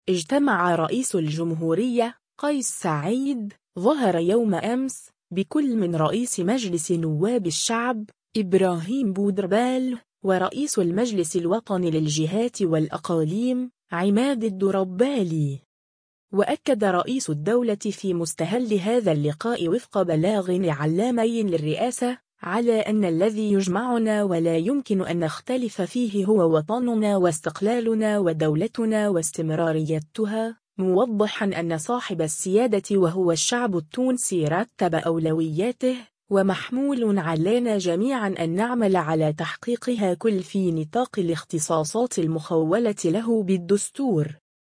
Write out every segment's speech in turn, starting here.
اجتمع رئيس الجمهورية قيس سعيد ظهر يوم أمس بكل من رئيس مجلس نواب الشعب إبراهيم بودربال ورئيس المجلس الوطني للجهات والأقاليم عماد الدربالي. وأكد رئيس الدولة في مستهل هذا اللقاء وفق بلاغ لعلامي للرئاسة على أن الذي يجمعنا ولا يمكن أن نختلف فيه هو وطننا واستقلالنا ودولتنا واستمراريتها، موضحا أن صاحب السيادة وهو الشعب التونسي رتب أولوياته، ومحمول علينا جميعا أن نعمل على تحقيقها كل في نطاق الاختصاصات المخولة له بالدستور.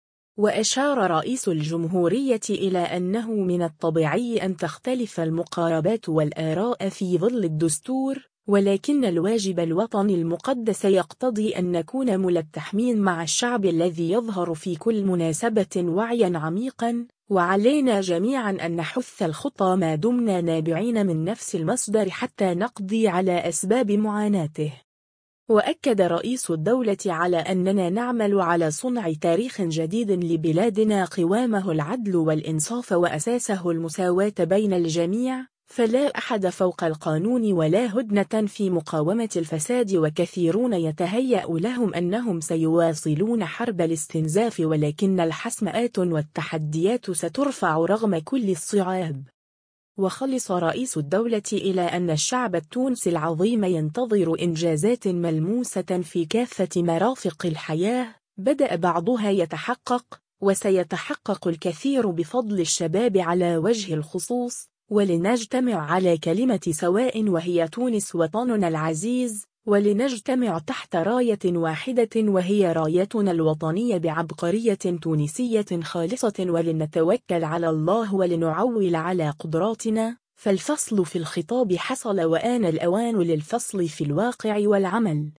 وأشار رئيس الجمهورية إلى أنه من الطبيعي أن تختلف المقاربات والآراء في ظل الدستور، ولكن الواجب الوطني المقدس يقتضي أن نكون ملتحمين مع الشعب الذي يظهر في كل مناسبة وعيا عميقا، وعلينا جميعا أن نحث الخطى ما دمنا نابعين من نفس المصدر حتى نقضي على أسباب معاناته. وأكد رئيس الدولة على أننا نعمل على صنع تاريخ جديد لبلادنا قوامه العدل والإنصاف وأساسه المساواة بين الجميع، فلا أحد فوق القانون ولا هدنة في مقاومة الفساد، وكثيرون يتهيأ لهم أنهم سيواصلون حرب الاستنزاف، ولكن الحسم آت والتحديات سترفع رغم كل الصعاب. وخلص رئيس الدولة إلى أن الشعب التونسي العظيم ينتظر إنجازات ملموسة في كافة مرافق الحياة، بدأ بعضها يتحقق، وسيتحقق الكثير بفضل الشباب على وجه الخصوص، ولنجتمع على كلمة سواء وهي تونس وطننا العزيز، ولنجتمع تحت راية واحدة وهي رايتنا الوطنية بعبقرية تونسية خالصة، ولنتوكل على الله ولنعول على قدراتنا، فالفصل في الخطاب حصل وآن الأوان للفصل في الواقع والعمل.